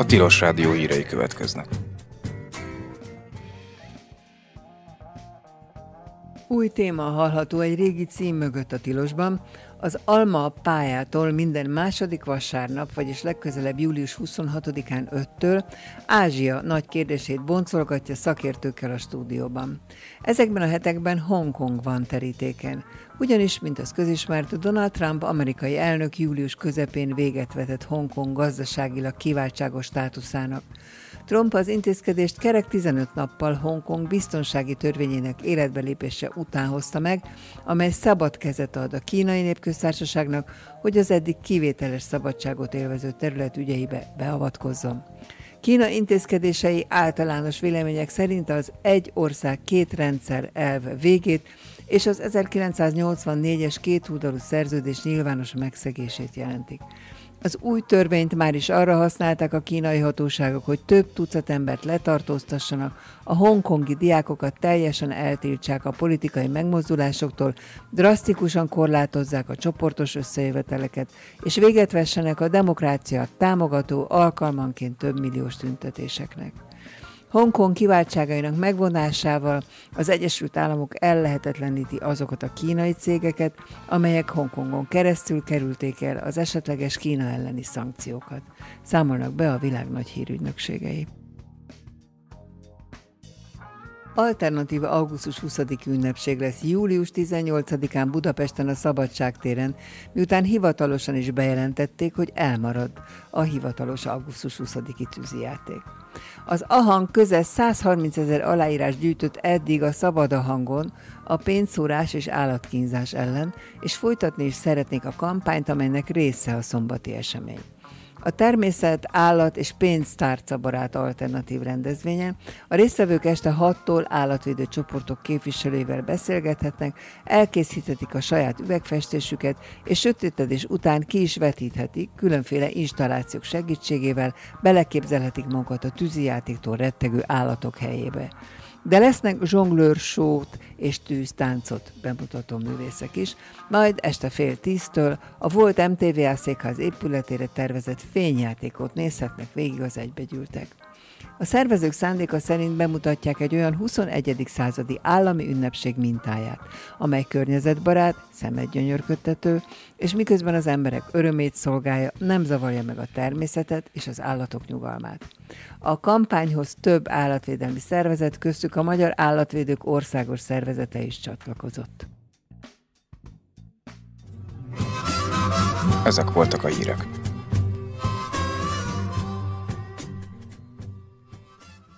Tilos Rádió hírei következnek. Új téma hallható egy régi cím mögött a Tilosban. Az Alma pályától minden második vasárnap, vagyis legközelebb július 26-án 5-től Ázsia nagy kérdését boncolgatja szakértőkkel a stúdióban. Ezekben a hetekben Hongkong van terítéken. Ugyanis, mint az közismert, Donald Trump amerikai elnök július közepén véget vetett Hongkong gazdaságilag kiváltságos státuszának. Trump az intézkedést kerek 15 nappal Hongkong biztonsági törvényének életbelépése után hozta meg, amely szabad kezet ad a Kínai Népköztársaságnak, hogy az eddig kivételes szabadságot élvező terület ügyeibe beavatkozzon. Kína intézkedései általános vélemények szerint az egy ország két rendszer elv végét és az 1984-es kétoldalú szerződés nyilvános megszegését jelentik. Az új törvényt már is arra használták a kínai hatóságok, hogy több tucat embert letartóztassanak, a hongkongi diákokat teljesen eltiltsák a politikai megmozdulásoktól, drasztikusan korlátozzák a csoportos összejöveteleket, és véget vessenek a demokrácia támogató alkalmanként több milliós tüntetéseknek. Hongkong kiváltságainak megvonásával az Egyesült Államok ellehetetleníti azokat a kínai cégeket, amelyek Hongkongon keresztül kerülték el az esetleges Kína elleni szankciókat. Számolnak be a világ nagy hírügynökségei. Alternatív augusztus 20-i ünnepség lesz július 18-án Budapesten a Szabadság téren, miután hivatalosan is bejelentették, hogy elmarad a hivatalos augusztus 20-i tűzijáték. Az AHANG közel 130 000 aláírás gyűjtött eddig a Szabad a hangon a pénzszórás és állatkínzás ellen, és folytatni is szeretnék a kampányt, amelynek része a szombati esemény. A természet, állat és pénztárcabarát alternatív rendezvényen a résztvevők este 6-tól állatvédő csoportok képviselőivel beszélgethetnek, elkészíthetik a saját üvegfestésüket, és sötétedés után ki is vetíthetik, különféle installációk segítségével beleképzelhetik magukat a tűzijátéktól rettegő állatok helyébe. De lesznek zsonglőr-sót és tűztáncot bemutató művészek is, majd este 9:30-től a volt MTVA székház épületére tervezett fényjátékot nézhetnek végig az egybegyűltek. A szervezők szándéka szerint bemutatják egy olyan 21. századi állami ünnepség mintáját, amely környezetbarát, szemet gyönyörködtető, és miközben az emberek örömét szolgálja, nem zavarja meg a természetet és az állatok nyugalmát. A kampányhoz több állatvédelmi szervezet, köztük a Magyar Állatvédők Országos Szervezete is csatlakozott. Ezek voltak a hírek.